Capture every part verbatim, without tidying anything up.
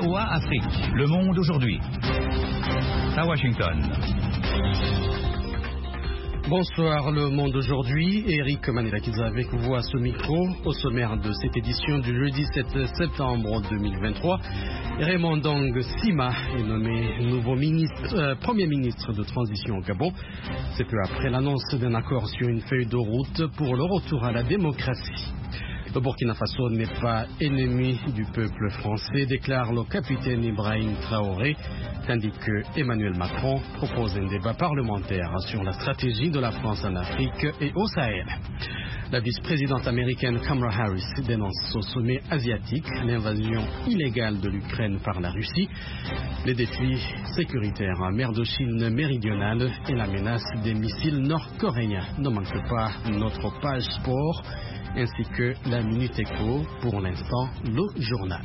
V O A Afrique, Le Monde aujourd'hui. À Washington. Bonsoir, Le Monde aujourd'hui. Eric Manilakidze avec vous à ce micro. Au sommaire de cette édition du jeudi sept septembre deux mille vingt-trois, Raymond Ndong Sima est nommé nouveau ministre, euh, premier ministre de transition au Gabon. C'est peu après l'annonce d'un accord sur une feuille de route pour le retour à la démocratie. Le Burkina Faso n'est pas ennemi du peuple français, déclare le capitaine Ibrahim Traoré, tandis que Emmanuel Macron propose un débat parlementaire sur la stratégie de la France en Afrique et au Sahel. La vice-présidente américaine Kamala Harris dénonce au sommet asiatique l'invasion illégale de l'Ukraine par la Russie, les défis sécuritaires en mer de Chine méridionale et la menace des missiles nord-coréens. Ne manque pas notre page sport ainsi que la Minute Éco, pour l'instant le journal.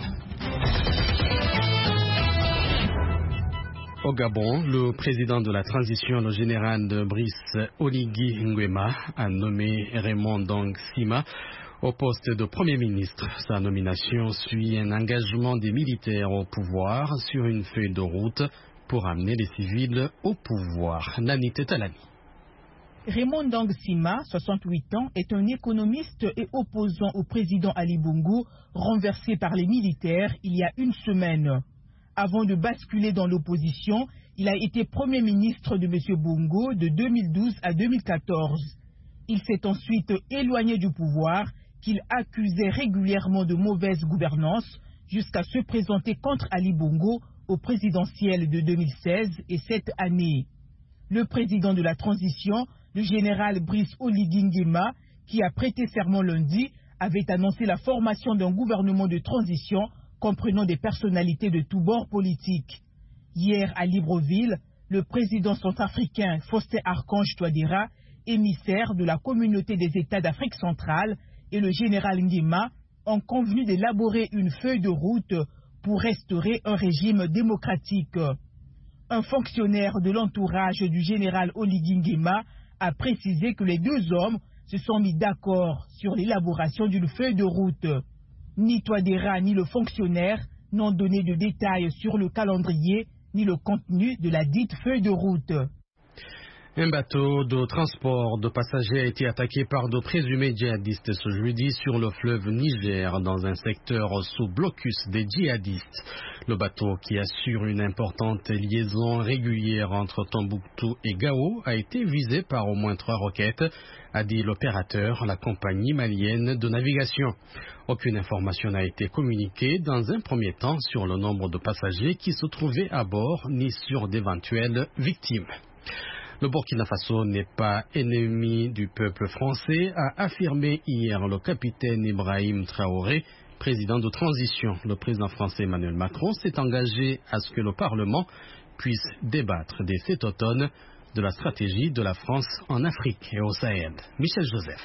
Au Gabon, le président de la transition, le général de Brice Oligui Nguema, a nommé Raymond Ndong Sima au poste de Premier ministre. Sa nomination suit un engagement des militaires au pouvoir sur une feuille de route pour amener les civils au pouvoir. Nani Tetalani. Raymond Ndong Sima, soixante-huit ans, est un économiste et opposant au président Ali Bongo, renversé par les militaires il y a une semaine. Avant de basculer dans l'opposition, il a été Premier ministre de M. Bongo de deux mille douze à deux mille quatorze. Il s'est ensuite éloigné du pouvoir, qu'il accusait régulièrement de mauvaise gouvernance, jusqu'à se présenter contre Ali Bongo au présidentiel de deux mille seize et cette année. Le président de la transition, le général Brice Oligui Nguema, qui a prêté serment lundi, avait annoncé la formation d'un gouvernement de transition comprenant des personnalités de tous bords politiques. Hier à Libreville, le président centrafricain Faustin Archange Touadéra, émissaire de la communauté des États d'Afrique centrale, et le général Nguema ont convenu d'élaborer une feuille de route pour restaurer un régime démocratique. Un fonctionnaire de l'entourage du général Oligui Nguema a précisé que les deux hommes se sont mis d'accord sur l'élaboration d'une feuille de route. Ni Touadéra ni le fonctionnaire n'ont donné de détails sur le calendrier ni le contenu de la dite feuille de route. Un bateau de transport de passagers a été attaqué par de présumés djihadistes ce jeudi sur le fleuve Niger dans un secteur sous blocus des djihadistes. Le bateau, qui assure une importante liaison régulière entre Tombouctou et Gao, a été visé par au moins trois roquettes, a dit l'opérateur, la compagnie malienne de navigation. Aucune information n'a été communiquée dans un premier temps sur le nombre de passagers qui se trouvaient à bord ni sur d'éventuelles victimes. Le Burkina Faso n'est pas ennemi du peuple français, a affirmé hier le capitaine Ibrahim Traoré, président de transition. Le président français Emmanuel Macron s'est engagé à ce que le Parlement puisse débattre dès cet automne de la stratégie de la France en Afrique et au Sahel. Michel Joseph.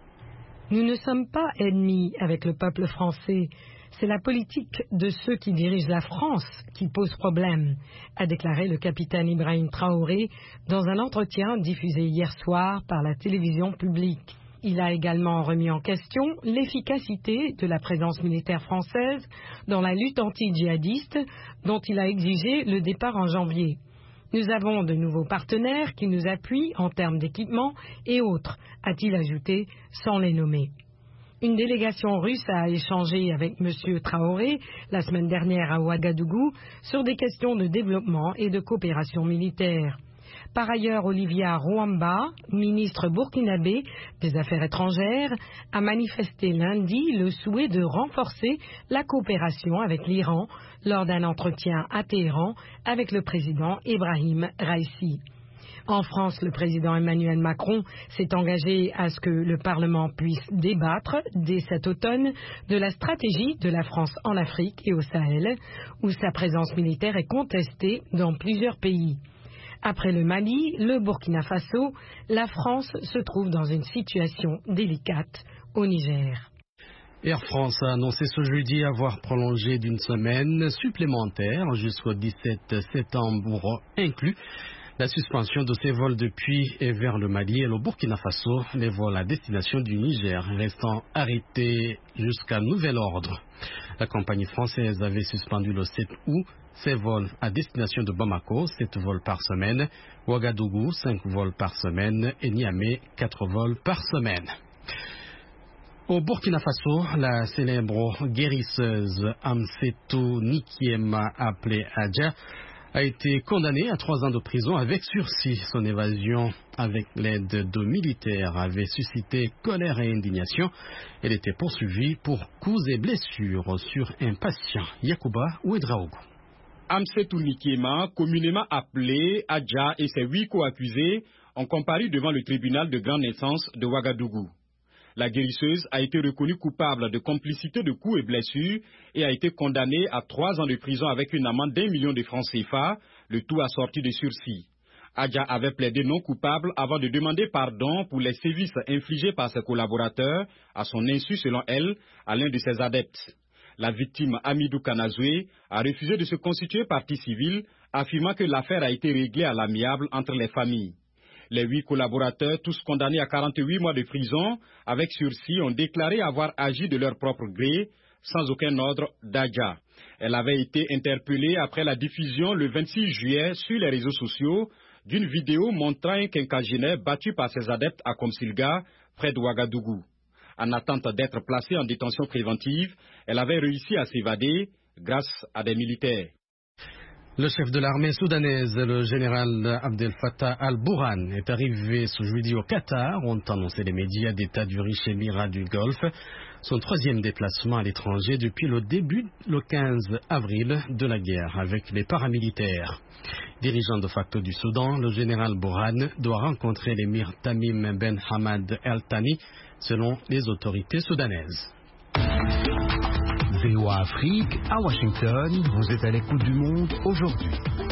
Nous ne sommes pas ennemis avec le peuple français. C'est la politique de ceux qui dirigent la France qui pose problème, a déclaré le capitaine Ibrahim Traoré dans un entretien diffusé hier soir par la télévision publique. Il a également remis en question l'efficacité de la présence militaire française dans la lutte anti-djihadiste dont il a exigé le départ en janvier. Nous avons de nouveaux partenaires qui nous appuient en termes d'équipement et autres, a-t-il ajouté sans les nommer. Une délégation russe a échangé avec M. Traoré la semaine dernière à Ouagadougou sur des questions de développement et de coopération militaire. Par ailleurs, Olivia Rouamba, ministre burkinabé des Affaires étrangères, a manifesté lundi le souhait de renforcer la coopération avec l'Iran lors d'un entretien à Téhéran avec le président Ibrahim Raïssi. En France, le président Emmanuel Macron s'est engagé à ce que le Parlement puisse débattre dès cet automne de la stratégie de la France en Afrique et au Sahel, où sa présence militaire est contestée dans plusieurs pays. Après le Mali, le Burkina Faso, la France se trouve dans une situation délicate au Niger. Air France a annoncé ce jeudi avoir prolongé d'une semaine supplémentaire jusqu'au dix-sept septembre inclus la suspension de ses vols depuis et vers le Mali et le Burkina Faso, les vols à destination du Niger restant arrêtés jusqu'à nouvel ordre. La compagnie française avait suspendu le sept août ses vols à destination de Bamako, sept vols par semaine, Ouagadougou, cinq vols par semaine et Niamey, quatre vols par semaine. Au Burkina Faso, la célèbre guérisseuse Amsetou Nikiema, appelée Adja, a été condamnée à trois ans de prison avec sursis. Son évasion avec l'aide de militaires avait suscité colère et indignation. Elle était poursuivie pour coups et blessures sur un patient. Yacouba Ouedraogo. Amsetou Nikiema, communément appelée Adja, et ses huit co-accusés ont comparu devant le tribunal de grande instance de Ouagadougou. La guérisseuse a été reconnue coupable de complicité de coups et blessures et a été condamnée à trois ans de prison avec une amende d'un million de francs C F A, le tout assorti de sursis. Adja avait plaidé non coupable avant de demander pardon pour les sévices infligés par ses collaborateurs, à son insu selon elle, à l'un de ses adeptes. La victime Amidou Kanazoué a refusé de se constituer partie civile, affirmant que l'affaire a été réglée à l'amiable entre les familles. Les huit collaborateurs, tous condamnés à quarante-huit mois de prison, avec sursis, ont déclaré avoir agi de leur propre gré, sans aucun ordre d'Adja. Elle avait été interpellée après la diffusion le vingt-six juillet sur les réseaux sociaux d'une vidéo montrant un quinquagénaire battu par ses adeptes à Komsilga, près de Ouagadougou. En attente d'être placée en détention préventive, elle avait réussi à s'évader grâce à des militaires. Le chef de l'armée soudanaise, le général Abdel Fattah al-Burhan, est arrivé ce jeudi au Qatar, ont annoncé les médias d'État du riche émirat du Golfe. Son troisième déplacement à l'étranger depuis le début, le quinze avril, de la guerre avec les paramilitaires. Dirigeant de facto du Soudan, le général Burhan doit rencontrer l'émir Tamim Ben Hamad El Thani, selon les autorités soudanaises. V O A Afrique, à Washington, vous êtes à l'écoute du monde aujourd'hui.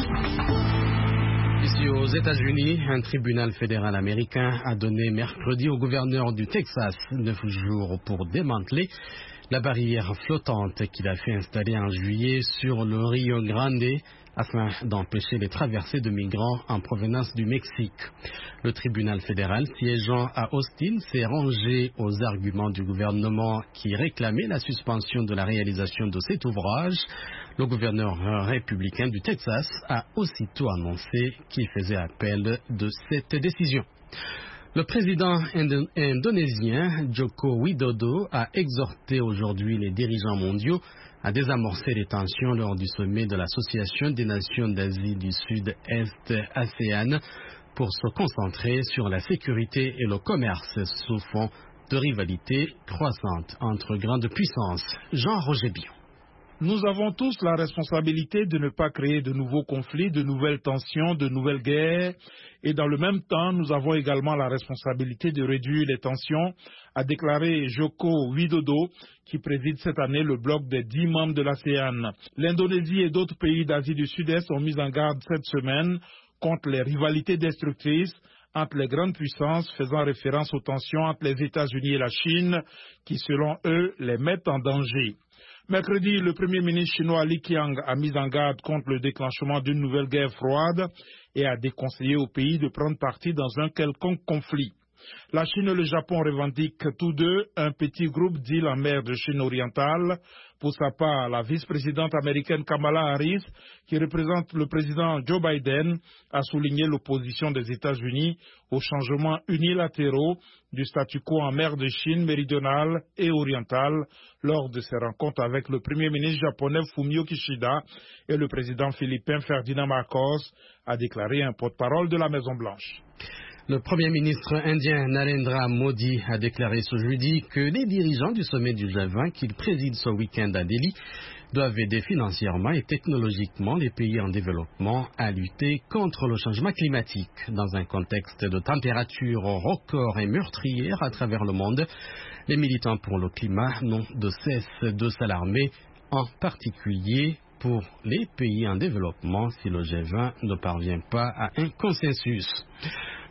Ici aux États-Unis, un tribunal fédéral américain a donné mercredi au gouverneur du Texas neuf jours pour démanteler la barrière flottante qu'il a fait installer en juillet sur le Rio Grande afin d'empêcher les traversées de migrants en provenance du Mexique. Le tribunal fédéral siégeant à Austin s'est rangé aux arguments du gouvernement qui réclamait la suspension de la réalisation de cet ouvrage. Le gouverneur républicain du Texas a aussitôt annoncé qu'il faisait appel de cette décision. Le président indo- indonésien Joko Widodo a exhorté aujourd'hui les dirigeants mondiaux à désamorcer les tensions lors du sommet de l'Association des Nations d'Asie du Sud-Est ASEAN pour se concentrer sur la sécurité et le commerce sous fond de rivalité croissante entre grandes puissances. Jean-Roger Bion. Nous avons tous la responsabilité de ne pas créer de nouveaux conflits, de nouvelles tensions, de nouvelles guerres. Et dans le même temps, nous avons également la responsabilité de réduire les tensions, a déclaré Joko Widodo, qui préside cette année le bloc des dix membres de l'ASEAN. L'Indonésie et d'autres pays d'Asie du Sud-Est ont mis en garde cette semaine contre les rivalités destructrices entre les grandes puissances, faisant référence aux tensions entre les États-Unis et la Chine, qui selon eux les mettent en danger. Mercredi, le Premier ministre chinois Li Qiang a mis en garde contre le déclenchement d'une nouvelle guerre froide et a déconseillé au pays de prendre parti dans un quelconque conflit. La Chine et le Japon revendiquent tous deux un petit groupe d'îles en mer de Chine orientale. Pour sa part, la vice-présidente américaine Kamala Harris, qui représente le président Joe Biden, a souligné l'opposition des États-Unis aux changements unilatéraux du statu quo en mer de Chine méridionale et orientale lors de ses rencontres avec le premier ministre japonais Fumio Kishida et le président philippin Ferdinand Marcos, a déclaré un porte-parole de la Maison-Blanche. Le Premier ministre indien Narendra Modi a déclaré ce jeudi que les dirigeants du sommet du G vingt qu'il préside ce week-end à Delhi doivent aider financièrement et technologiquement les pays en développement à lutter contre le changement climatique. Dans un contexte de température record et meurtrière à travers le monde, les militants pour le climat n'ont de cesse de s'alarmer, en particulier pour les pays en développement si le G vingt ne parvient pas à un consensus.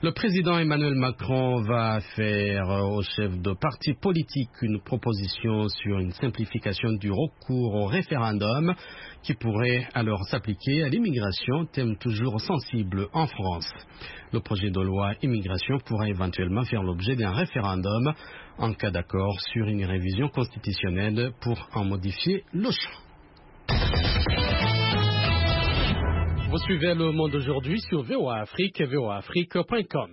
Le président Emmanuel Macron va faire aux chefs de partis politiques une proposition sur une simplification du recours au référendum qui pourrait alors s'appliquer à l'immigration, thème toujours sensible en France. Le projet de loi immigration pourrait éventuellement faire l'objet d'un référendum en cas d'accord sur une révision constitutionnelle pour en modifier le champ. Vous suivez Le Monde aujourd'hui sur V O A Afrique et V O A Afrique point com.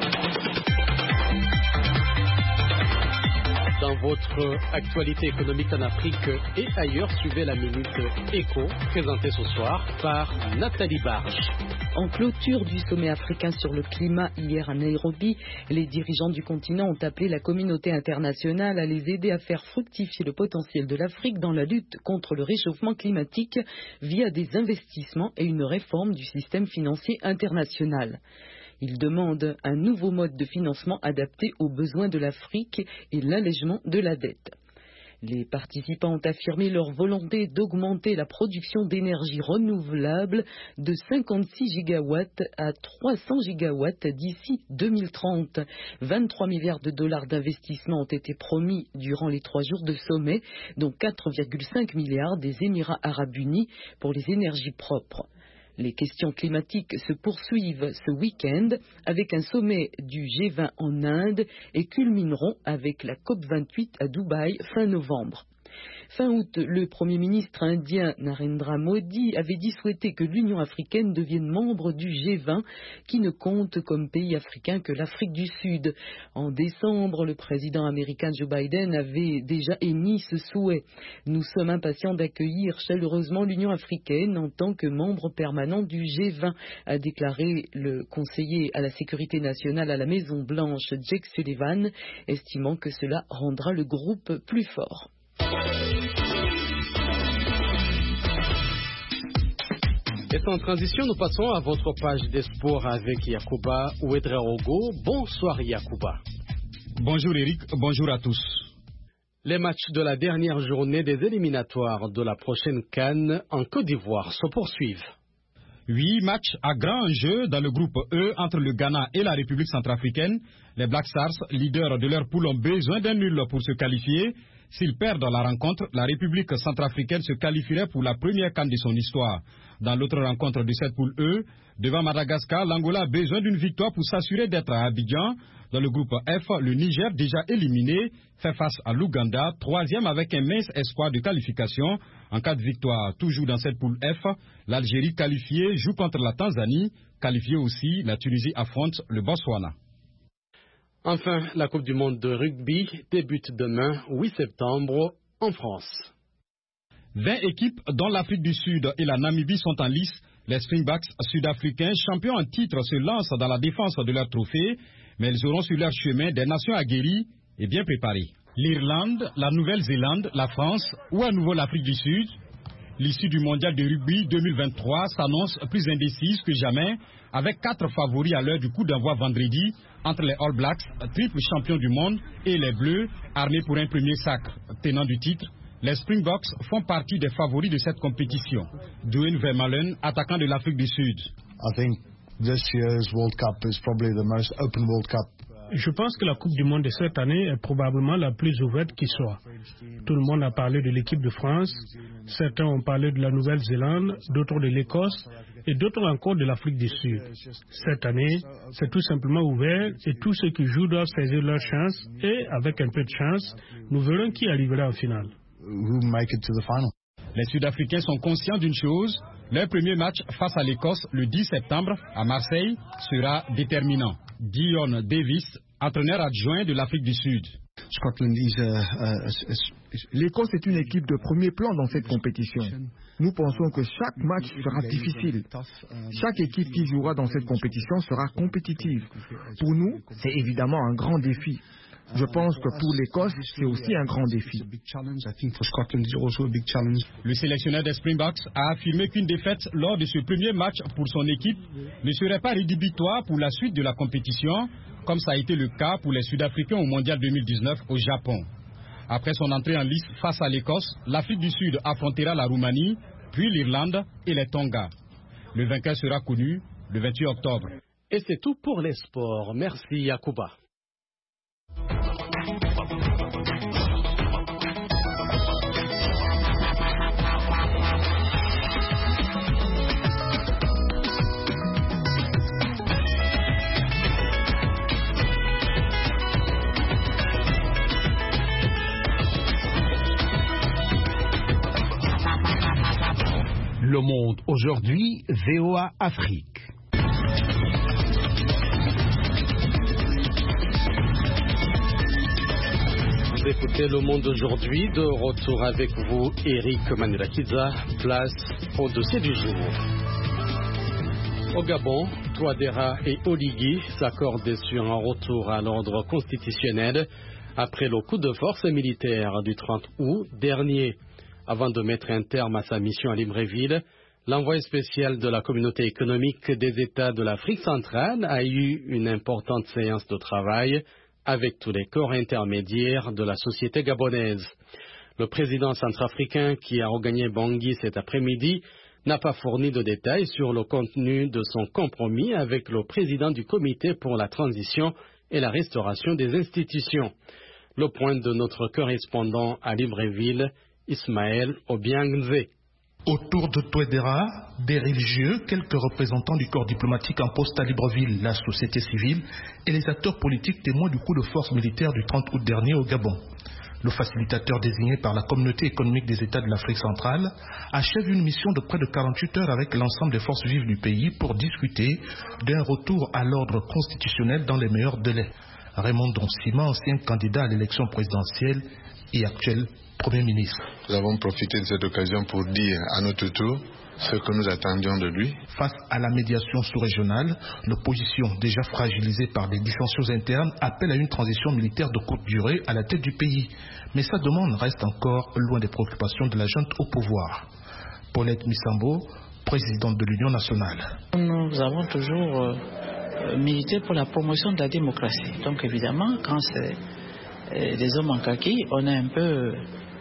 Dans votre actualité économique en Afrique et ailleurs, suivez la Minute Éco, présentée ce soir par Nathalie Barge. En clôture du sommet africain sur le climat hier à Nairobi, les dirigeants du continent ont appelé la communauté internationale à les aider à faire fructifier le potentiel de l'Afrique dans la lutte contre le réchauffement climatique via des investissements et une réforme du système financier international. Ils demandent un nouveau mode de financement adapté aux besoins de l'Afrique et l'allègement de la dette. Les participants ont affirmé leur volonté d'augmenter la production d'énergie renouvelable de cinquante-six gigawatts à trois cents gigawatts d'ici deux mille trente. vingt-trois milliards de dollars d'investissement ont été promis durant les trois jours de sommet, dont quatre virgule cinq milliards des Émirats arabes unis pour les énergies propres. Les questions climatiques se poursuivent ce week-end avec un sommet du G vingt en Inde et culmineront avec la COP vingt-huit à Dubaï fin novembre. Fin août, le Premier ministre indien Narendra Modi avait dit souhaiter que l'Union africaine devienne membre du G vingt, qui ne compte comme pays africain que l'Afrique du Sud. En décembre, le président américain Joe Biden avait déjà émis ce souhait. Nous sommes impatients d'accueillir chaleureusement l'Union africaine en tant que membre permanent du G vingt, a déclaré le conseiller à la sécurité nationale à la Maison-Blanche, Jake Sullivan, estimant que cela rendra le groupe plus fort. Et sans transition, nous passons à votre page des sports avec Yacouba Ouedraogo. Bonsoir Yacouba. Bonjour Eric, bonjour à tous. Les matchs de la dernière journée des éliminatoires de la prochaine CAN en Côte d'Ivoire se poursuivent. Huit matchs à grand enjeu dans le groupe E entre le Ghana et la République centrafricaine. Les Black Stars, leaders de leur poule, ont besoin d'un nul pour se qualifier. S'ils perdent la rencontre, la République centrafricaine se qualifierait pour la première CAN de son histoire. Dans l'autre rencontre de cette poule E, devant Madagascar, l'Angola a besoin d'une victoire pour s'assurer d'être à Abidjan. Dans le groupe F, le Niger, déjà éliminé, fait face à l'Ouganda, troisième avec un mince espoir de qualification. En cas de victoire, toujours dans cette poule F, l'Algérie qualifiée joue contre la Tanzanie. Qualifiée aussi, la Tunisie affronte le Botswana. Enfin, la Coupe du monde de rugby débute demain, huit septembre, en France. vingt équipes, dont l'Afrique du Sud et la Namibie, sont en lice. Les Springboks sud-africains, champions en titre, se lancent dans la défense de leur trophée, mais ils auront sur leur chemin des nations aguerries et bien préparées. L'Irlande, la Nouvelle-Zélande, la France ou à nouveau l'Afrique du Sud. L'issue du mondial de rugby deux mille vingt-trois s'annonce plus indécise que jamais, avec quatre favoris à l'heure du coup d'envoi vendredi entre les All Blacks, triple champions du monde, et les Bleus, armés pour un premier sacre. Tenant du titre, les Springboks font partie des favoris de cette compétition. Dwayne Vermeulen, attaquant de l'Afrique du Sud. I think this year's World Cup is probably the most open World Cup. Je pense que la Coupe du Monde de cette année est probablement la plus ouverte qui soit. Tout le monde a parlé de l'équipe de France, certains ont parlé de la Nouvelle-Zélande, d'autres de l'Écosse et d'autres encore de l'Afrique du Sud. Cette année, c'est tout simplement ouvert et tous ceux qui jouent doivent saisir leur chance et, avec un peu de chance, nous verrons qui arrivera en finale. Who make it to the final. Les Sud-Africains sont conscients d'une chose, leur premier match face à l'Écosse le dix septembre à Marseille sera déterminant. Dion Davis, entraîneur adjoint de l'Afrique du Sud. L'Écosse est une équipe de premier plan dans cette compétition. Nous pensons que chaque match sera difficile. Chaque équipe qui jouera dans cette compétition sera compétitive. Pour nous, c'est évidemment un grand défi. Je pense que pour l'Écosse, c'est aussi un grand défi. Le sélectionneur des Springboks a affirmé qu'une défaite lors de ce premier match pour son équipe ne serait pas rédhibitoire pour la suite de la compétition, comme ça a été le cas pour les Sud-Africains au Mondial deux mille dix-neuf au Japon. Après son entrée en lice face à l'Écosse, l'Afrique du Sud affrontera la Roumanie, puis l'Irlande et les Tonga. Le vainqueur sera connu le vingt-huit octobre. Et c'est tout pour les sports. Merci Yacouba. Le Monde aujourd'hui, V O A Afrique. Vous écoutez Le Monde aujourd'hui, de retour avec vous, Eric Manulakiza, place au dossier du jour. Au Gabon, Touadéra et Oligui s'accordent sur un retour à l'ordre constitutionnel après le coup de force militaire du trente août dernier. Avant de mettre un terme à sa mission à Libreville, l'envoyé spécial de la communauté économique des États de l'Afrique centrale a eu une importante séance de travail avec tous les corps intermédiaires de la société gabonaise. Le président centrafricain qui a regagné Bangui cet après-midi n'a pas fourni de détails sur le contenu de son compromis avec le président du comité pour la transition et la restauration des institutions. Le point de notre correspondant à Libreville, Ismaël Obiangze. Autour de Touadéra, des religieux, quelques représentants du corps diplomatique en poste à Libreville, la société civile et les acteurs politiques témoins du coup de force militaire du trente août dernier au Gabon. Le facilitateur désigné par la communauté économique des États de l'Afrique centrale achève une mission de près de quarante-huit heures avec l'ensemble des forces vives du pays pour discuter d'un retour à l'ordre constitutionnel dans les meilleurs délais. Raymond Donsima, ancien candidat à l'élection présidentielle et actuel Premier ministre. Nous avons profité de cette occasion pour dire à notre tour ce que nous attendions de lui. Face à la médiation sous-régionale, l'opposition, déjà fragilisée par des dissensions internes, appelle à une transition militaire de courte durée à la tête du pays. Mais sa demande reste encore loin des préoccupations de la junte au pouvoir. Paulette Missambo, présidente de l'Union nationale. Nous avons toujours euh, milité pour la promotion de la démocratie. Donc évidemment, quand c'est euh, des hommes en kaki, on est un peu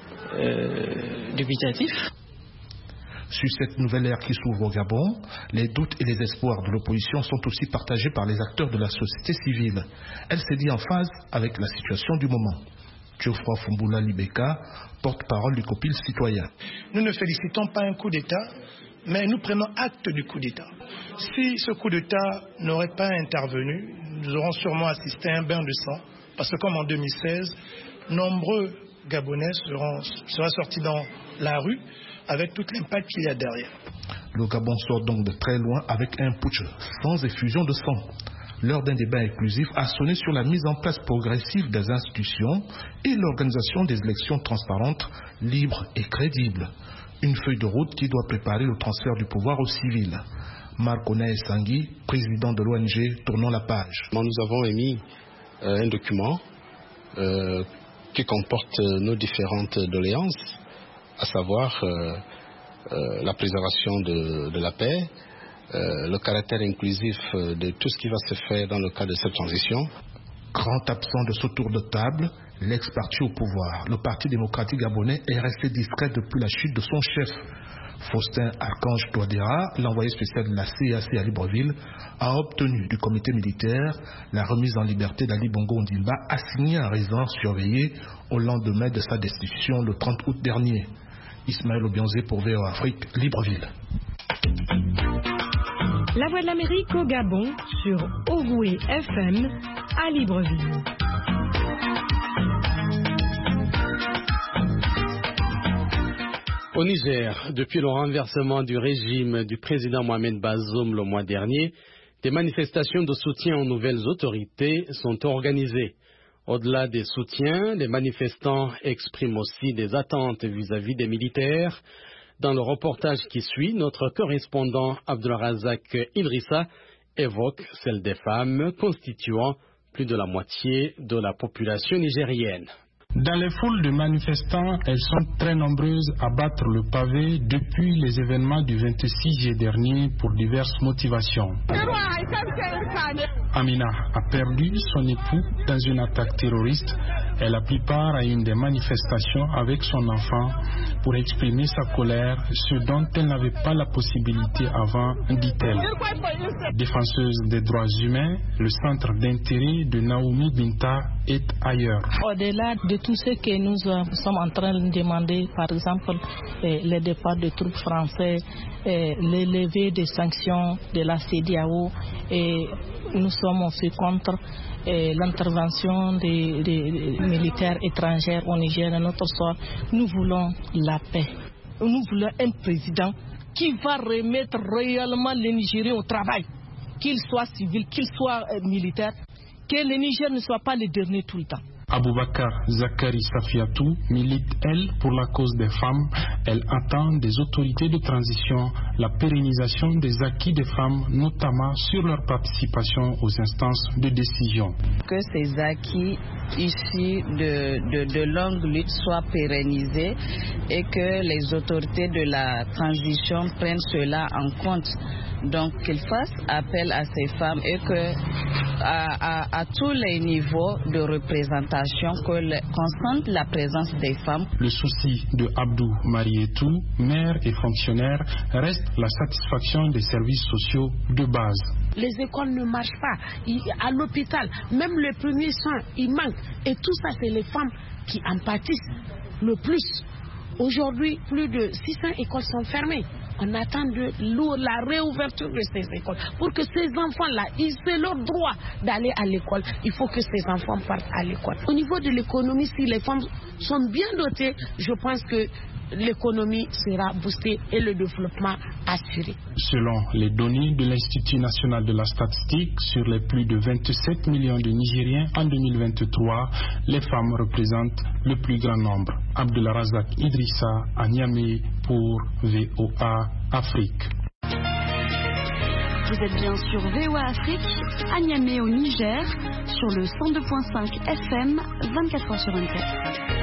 euh, dubitatif. Sur cette nouvelle ère qui s'ouvre au Gabon, les doutes et les espoirs de l'opposition sont aussi partagés par les acteurs de la société civile. Elle s'est dit en phase avec la situation du moment. Geoffroy Fumbula Libeka, porte-parole du COPIL citoyen. Nous ne félicitons pas un coup d'État, mais nous prenons acte du coup d'État. Si ce coup d'État n'aurait pas intervenu, nous aurons sûrement assisté à un bain de sang, parce que comme en deux mille seize, nombreux Gabonais seront, seraient sortis dans la rue avec tout l'impact qu'il y a derrière. Le Gabon sort donc de très loin avec un putsch sans effusion de sang. L'heure d'un débat inclusif a sonné sur la mise en place progressive des institutions et l'organisation des élections transparentes, libres et crédibles. Une feuille de route qui doit préparer le transfert du pouvoir aux civils. Marc Onaï Sangui, président de l'O N G Tournons la page. Nous avons émis euh, un document euh, qui comporte euh, nos différentes doléances, à savoir euh, euh, la préservation de, de la paix, euh, le caractère inclusif de tout ce qui va se faire dans le cadre de cette transition. Grand absent de ce tour de table, l'ex-parti au pouvoir, le Parti démocratique gabonais, est resté discret depuis la chute de son chef. Faustin Archange Touadéra, l'envoyé spécial de la C A C à Libreville, a obtenu du comité militaire la remise en liberté d'Ali Bongo Ondimba, assigné en résidence surveillée au lendemain de sa destitution le trente août dernier. Ismaël Obiangze pour V O A Afrique, Libreville. La Voix de l'Amérique au Gabon sur Ogoué F M à Libreville. Au Niger, depuis le renversement du régime du président Mohamed Bazoum le mois dernier, des manifestations de soutien aux nouvelles autorités sont organisées. Au-delà des soutiens, les manifestants expriment aussi des attentes vis-à-vis des militaires. Dans le reportage qui suit, notre correspondant Abdelrazak Idrissa évoque celle des femmes constituant plus de la moitié de la population nigérienne. Dans les foules de manifestants, elles sont très nombreuses à battre le pavé depuis les événements du vingt-six juillet dernier pour diverses motivations. Amina a perdu son époux dans une attaque terroriste Elle a pris part à une des manifestations avec son enfant pour exprimer sa colère, ce dont elle n'avait pas la possibilité avant, dit-elle. Défenseuse des droits humains, le centre d'intérêt de Naomi Binta est ailleurs. Au-delà de tout ce que nous sommes en train de demander, par exemple le départ des troupes françaises, le lever des sanctions de la C E D E A O, et nous sommes aussi contre l'intervention des, des militaires étrangers au Niger et notre sol. Nous voulons la paix. Nous voulons un président qui va remettre réellement les Nigériens au travail, qu'il soit civil, qu'il soit militaire, que le Niger ne soit pas le dernier tout le temps. Aboubakar Zakari Safiatou milite, elle, pour la cause des femmes. Elle attend des autorités de transition la pérennisation des acquis des femmes, notamment sur leur participation aux instances de décision. Que ces acquis issus de, de, de longues luttes soient pérennisés et que les autorités de la transition prennent cela en compte. Donc qu'ils fassent appel à ces femmes et que à, à, à tous les niveaux de représentation qu'on sente la présence des femmes. Le souci de Abdou Marietou, maire et fonctionnaire, reste la satisfaction des services sociaux de base. Les écoles ne marchent pas. À l'hôpital, même les premiers soins, ils manquent. Et tout ça, c'est les femmes qui en pâtissent le plus. Aujourd'hui, plus de six cents écoles sont fermées. On attend de la réouverture de ces écoles pour que ces enfants-là, c'est leur droit d'aller à l'école. Il faut que ces enfants partent à l'école. Au niveau de l'économie, si les femmes sont bien dotées, je pense que l'économie sera boostée et le développement assuré. Selon les données de l'Institut national de la statistique, sur les plus de vingt-sept millions de Nigériens en deux mille vingt-trois, les femmes représentent le plus grand nombre. Abdullah Razak Idrissa à Niamey pour V O A Afrique. Vous êtes bien sur V O A Afrique, à Niamey au Niger, sur le cent deux virgule cinq F M, vingt-quatre heures sur vingt-quatre.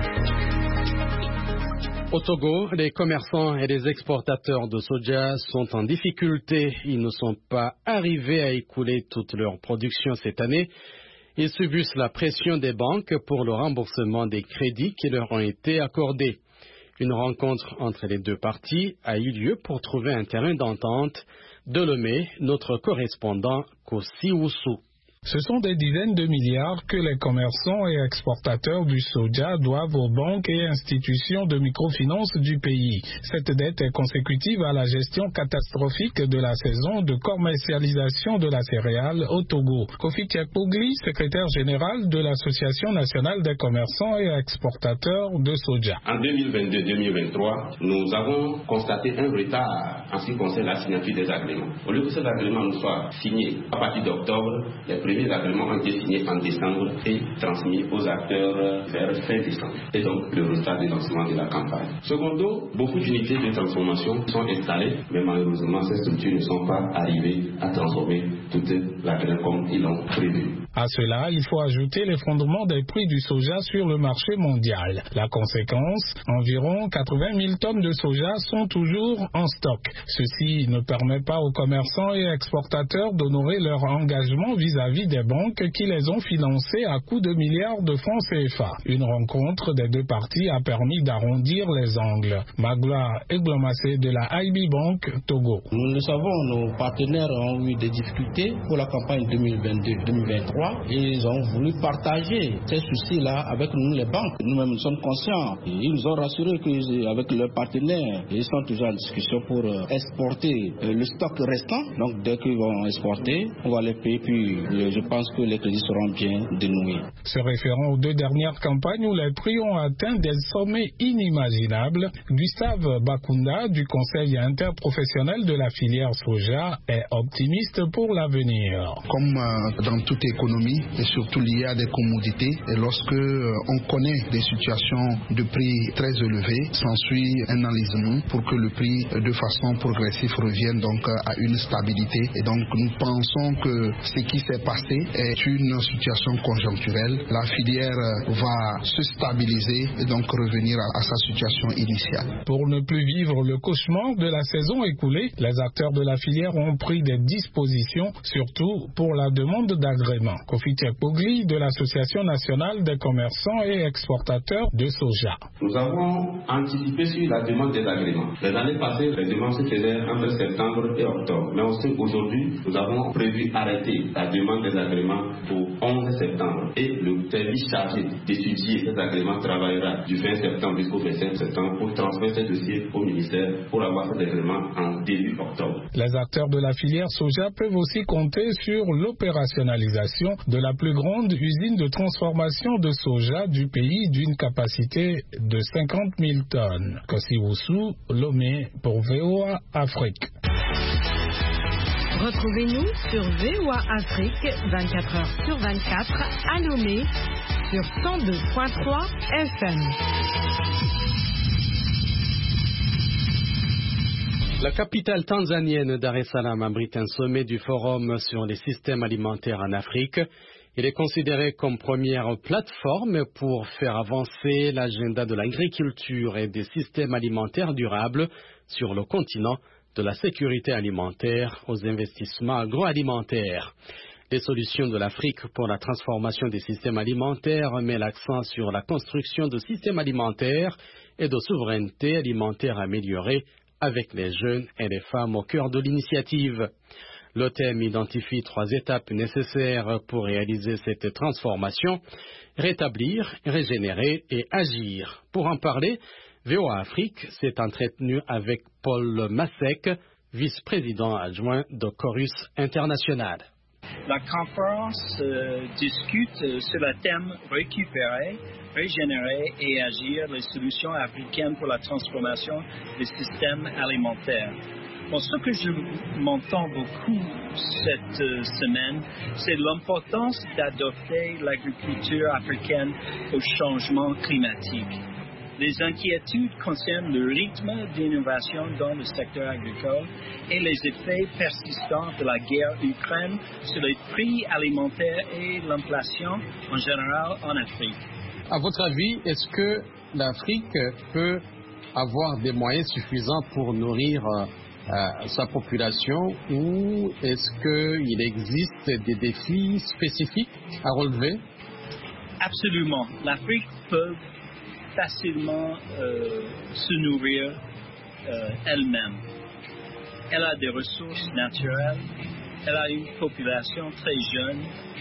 Au Togo, les commerçants et les exportateurs de soja sont en difficulté. Ils ne sont pas arrivés à écouler toute leur production cette année. Ils subissent la pression des banques pour le remboursement des crédits qui leur ont été accordés. Une rencontre entre les deux parties a eu lieu pour trouver un terrain d'entente. De Lomé, notre correspondant Kossi Oussou. Ce sont des dizaines de milliards que les commerçants et exportateurs du soja doivent aux banques et institutions de microfinance du pays. Cette dette est consécutive à la gestion catastrophique de la saison de commercialisation de la céréale au Togo. Kofi Tchekpougli, secrétaire général de l'Association nationale des commerçants et exportateurs de soja. En deux mille vingt-deux deux mille vingt-trois, nous avons constaté un retard en ce qui concerne la signature des agréments. Au lieu que ces agréments soient signés à partir d'octobre, les premiers Les agréments ont été signés en décembre et transmis aux acteurs vers fin décembre. Et donc, le retard de lancement de la campagne. Secondo, beaucoup d'unités de transformation sont installées, mais malheureusement, ces structures ne sont pas arrivées à transformer toute la graine comme ils l'ont prévu. À cela, il faut ajouter l'effondrement des prix du soja sur le marché mondial. La conséquence, environ quatre-vingt mille tonnes de soja sont toujours en stock. Ceci ne permet pas aux commerçants et exportateurs d'honorer leur engagement vis-à-vis des banques qui les ont financés à coups de milliards de francs C F A. Une rencontre des deux parties a permis d'arrondir les angles. Magloire Eglomassé de la I B Bank Togo. Nous le savons, nos partenaires ont eu des difficultés pour la campagne deux mille vingt-deux deux mille vingt-trois. Et ils ont voulu partager ces soucis-là avec nous, les banques. Nous-mêmes, nous sommes conscients. Et ils nous ont rassuré qu'avec leurs partenaires, ils sont toujours en discussion pour exporter le stock restant. Donc, dès qu'ils vont exporter, on va les payer. Puis, je pense que les crédits seront bien dénoués. Se référant aux deux dernières campagnes où les prix ont atteint des sommets inimaginables, Gustave Bakunda, du Conseil interprofessionnel de la filière soja, est optimiste pour l'avenir. Comme euh, dans toute économie, et surtout lié à des commodités, et lorsque euh, on connaît des situations de prix très élevés, s'ensuit un enlisement pour que le prix euh, de façon progressive revienne donc euh, à une stabilité. Et donc nous pensons que ce qui s'est passé est une situation conjoncturelle. La filière euh, va se stabiliser et donc revenir à, à sa situation initiale. Pour ne plus vivre le cauchemar de la saison écoulée, les acteurs de la filière ont pris des dispositions, surtout pour la demande d'agrément. Kofi Tchekpougli de l'Association nationale des commerçants et exportateurs de soja. Nous avons anticipé sur la demande des agréments. Les années passées, les demandes se faisaient entre septembre et octobre. Mais aussi aujourd'hui, nous avons prévu arrêter la demande des agréments au onze septembre. Et le service chargé d'étudier ces agréments travaillera du vingt septembre jusqu'au vingt-cinq septembre pour transmettre ces dossiers au ministère pour avoir ces agréments en début octobre. Les acteurs de la filière soja peuvent aussi compter sur l'opérationnalisation de la plus grande usine de transformation de soja du pays d'une capacité de cinquante mille tonnes. Kosiwusu, Lomé pour V O A Afrique. Retrouvez-nous sur V O A Afrique vingt-quatre heures sur vingt-quatre à Lomé sur cent deux virgule trois F M. La capitale tanzanienne Dar es Salaam abrite un sommet du Forum sur les systèmes alimentaires en Afrique. Il est considéré comme première plateforme pour faire avancer l'agenda de l'agriculture et des systèmes alimentaires durables sur le continent, de la sécurité alimentaire aux investissements agroalimentaires. Les solutions de l'Afrique pour la transformation des systèmes alimentaires met l'accent sur la construction de systèmes alimentaires et de souveraineté alimentaire améliorée avec les jeunes et les femmes au cœur de l'initiative. Le thème identifie trois étapes nécessaires pour réaliser cette transformation: rétablir, régénérer et agir. Pour en parler, V O A Afrique s'est entretenu avec Paul Masek, vice-président adjoint de Chorus International. La conférence euh, discute euh, sur le thème récupérer, régénérer et agir les solutions africaines pour la transformation des systèmes alimentaires. Bon, ce que je m'entends beaucoup cette euh, semaine, c'est l'importance d'adopter l'agriculture africaine au changement climatique. Les inquiétudes concernent le rythme d'innovation dans le secteur agricole et les effets persistants de la guerre Ukraine sur les prix alimentaires et l'inflation en général en Afrique. À votre avis, est-ce que l'Afrique peut avoir des moyens suffisants pour nourrir euh, sa population, ou est-ce qu'il existe des défis spécifiques à relever? Absolument. L'Afrique peut facilement euh, se nourrir euh, elle-même. Elle a des ressources naturelles, elle a une population très jeune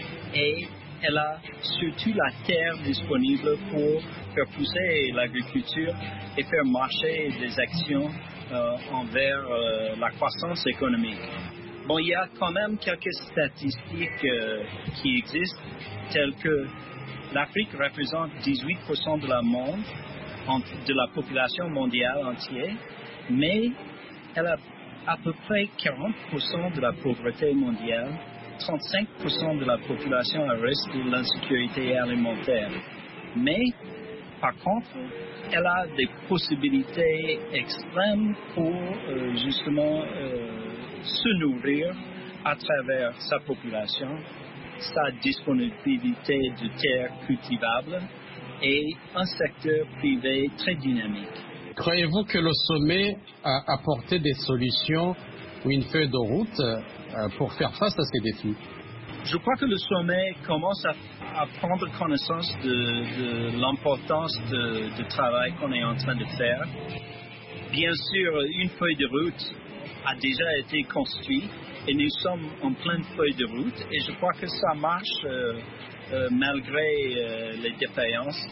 et elle a surtout la terre disponible pour faire pousser l'agriculture et faire marcher des actions euh, envers euh, la croissance économique. Bon, il y a quand même quelques statistiques euh, qui existent, telles que l'Afrique représente dix-huit pour cent de la monde, de la population mondiale entière, mais elle a à peu près quarante pour cent de la pauvreté mondiale, trente-cinq pour cent de la population à risque de l'insécurité alimentaire. Mais, par contre, elle a des possibilités extrêmes pour euh, justement euh, se nourrir à travers sa population, sa disponibilité de terres cultivables et un secteur privé très dynamique. Croyez-vous que le sommet a apporté des solutions ou une feuille de route euh, pour faire face à ces défis? Je crois que le sommet commence à, à prendre connaissance de, de l'importance de, de travail qu'on est en train de faire. Bien sûr, une feuille de route a déjà été construite et nous sommes en pleine feuille de route et je crois que ça marche euh, euh, malgré euh, les défaillances,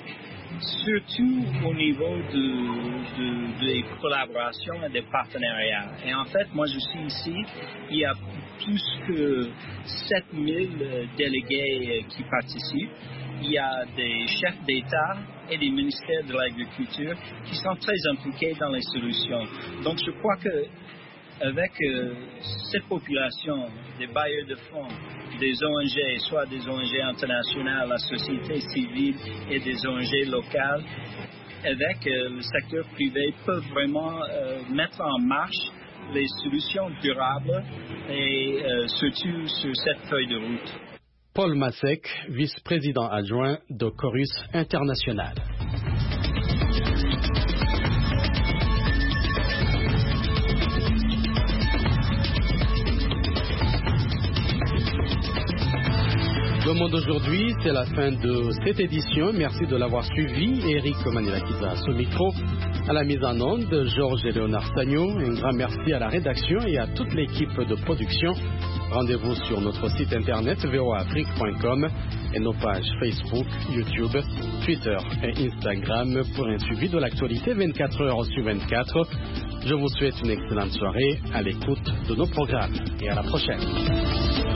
surtout au niveau de, de, des collaborations et des partenariats. Et en fait, moi je suis ici, il y a plus que sept mille délégués qui participent. Il y a des chefs d'État et des ministères de l'Agriculture qui sont très impliqués dans les solutions. Donc je crois que avec euh, cette population, des bailleurs de fonds, des O N G, soit des O N G internationales, la société civile et des O N G locales, avec euh, le secteur privé, peuvent vraiment euh, mettre en marche les solutions durables et euh, surtout sur cette feuille de route. Paul Masek, vice-président adjoint de Chorus International. Le Le Monde aujourd'hui, c'est la fin de cette édition. Merci de l'avoir suivi. Eric Manilakiza à ce micro. À la mise en onde, Georges et Léonard Sagno. Un grand merci à la rédaction et à toute l'équipe de production. Rendez-vous sur notre site internet v o a afrique point com et nos pages Facebook, YouTube, Twitter et Instagram pour un suivi de l'actualité vingt-quatre heures sur vingt-quatre. Je vous souhaite une excellente soirée à l'écoute de nos programmes et à la prochaine.